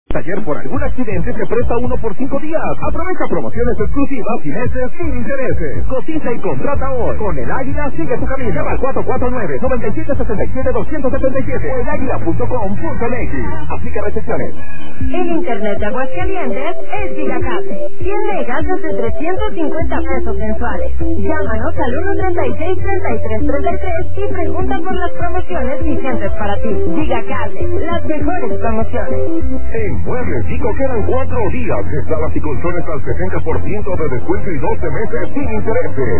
Taller por algún accidente se presta 1 por 5 días. Aprovecha promociones exclusivas y meses sin intereses. Cotiza y contrata hoy. Con el Águila sigue tu camino. Llama al 449-9767-277 o elaguila.com.mx. Aplica recepciones. El internet de Aguascalientes es Gigacable. 100 megas desde 350 pesos mensuales. Llámanos al 136-3333 y pregunta por las promociones vigentes para ti. Gigacable, las mejores promociones. En Muebles Chico quedan 4 días de salas y colchones al 70% de descuento y 12 meses sin intereses.